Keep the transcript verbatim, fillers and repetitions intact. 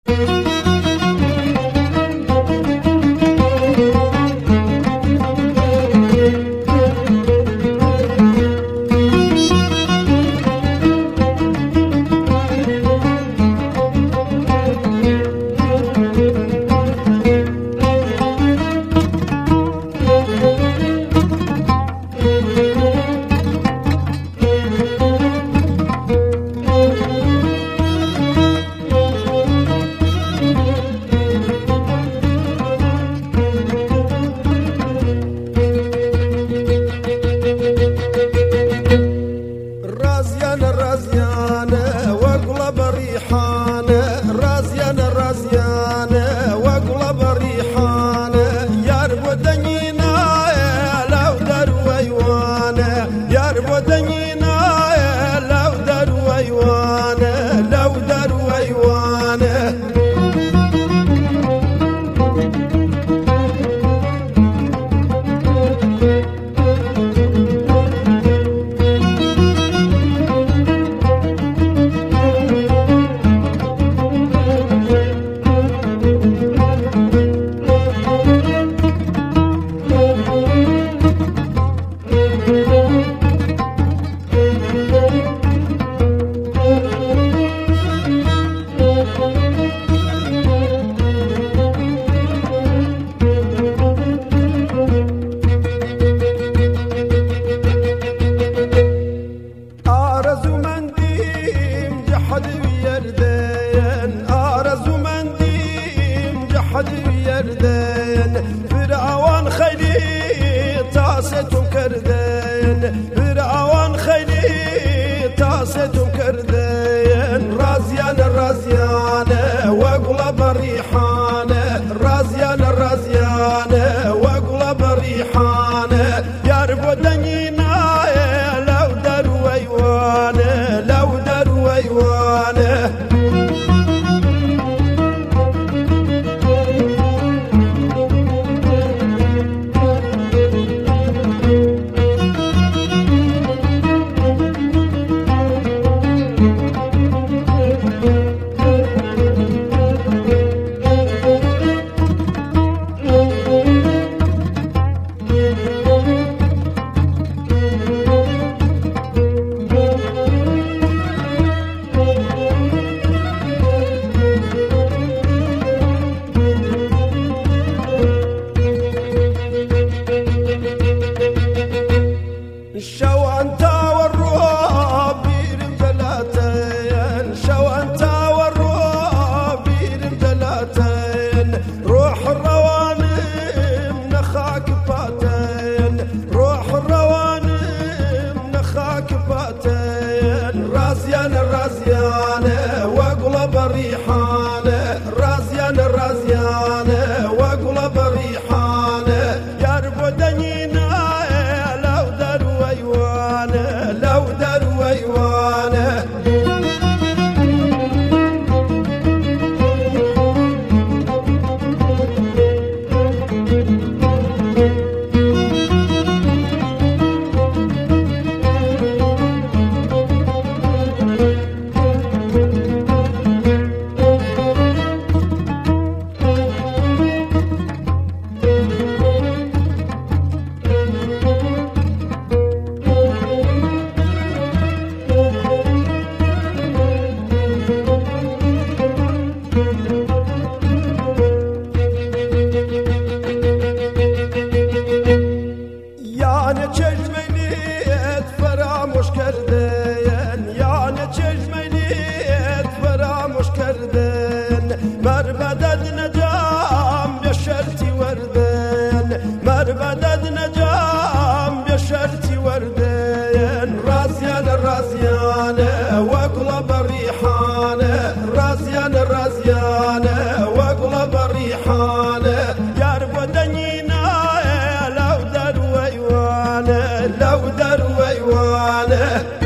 فرعون خيلي تاسيتم كردين فرعون خيلي تاسيتم كردين رازيان الرازيان وقلب الريحان رازيان الرازيان وقلب الريحان يرب دنينا لو دروا ايوان لو دروا ايوان شو أنت والروح بيرم جلاتين شو أنت والروح بيرم جلاتين روح الروانم نخاك باتين روح الروانم نخاك باتين رازيان الرازيان وقلب الريحان رازيان الرازيان وقلب الريحان يربو دنينا لو دروا ايوانه يعني چشمنیت فراموش کردن يعني چشمنیت فراموش کردن مربدد نجام بشرتي وردن مربدد نجام بشرتي وردن رازيان الرازيان وقلب الريحان رازيان الرازيان وقلب الريحان يرب دنينا لو دروا ايوانه